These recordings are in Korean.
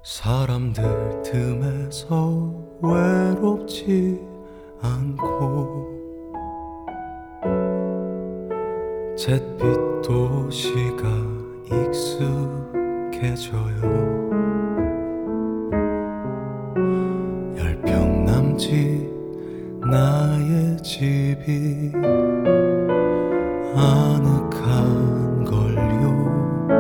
사람들 틈에서 외롭지 않고 잿빛 도시가 익숙해져요. 열평 남짓 나의 집이 아늑한 걸요.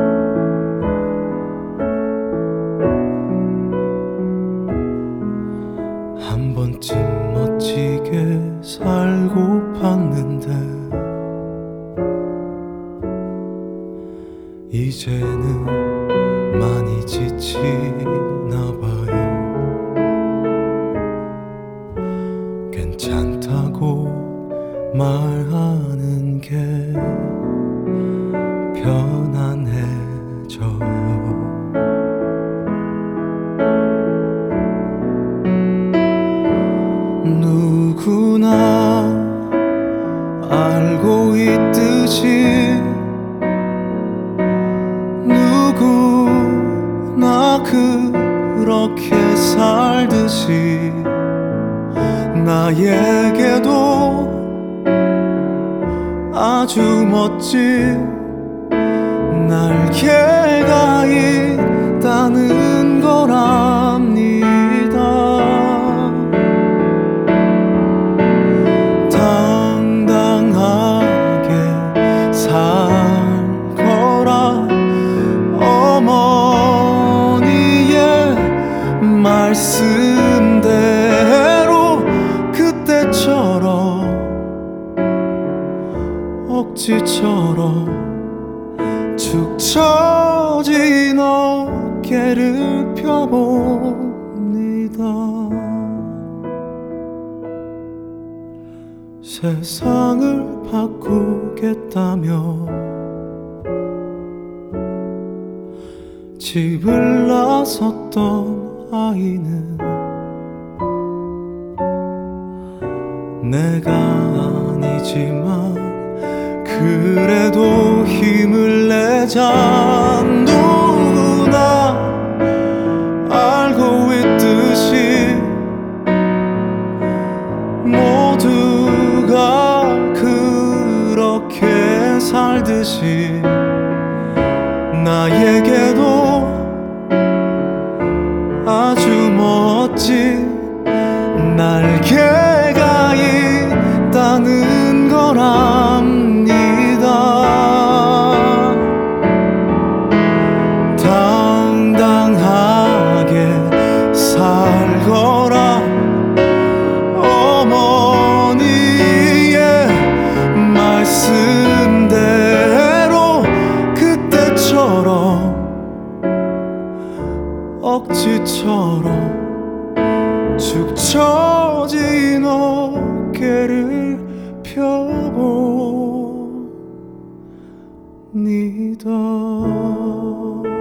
한 번쯤 멋지게 살고 봤는데 이제는 많이 지치나 봐요. 괜찮다고 말하는 게 편안해져요. 누구나 알고 있듯이 누구나 그렇게 살듯이 나에게도 아주 멋진 날개가 있다는 거랍니다. 당당하게 살 거라 어머니의 말씀대로 그때처럼 억지처럼 축 처진 어깨를 펴봅니다. 세상을 바꾸겠다며 집을 나섰던 아이는 내가 아니지만 그래도 힘을 내자. 누구나 알고 있듯이 모두가 그렇게 살듯이 나에게도 아주 멋진 날개가 있다는 거랍니다. 당당하게 살거라 어머니의 말씀대로 그때처럼 억지처럼 축 처진 어깨를 펴봅니다.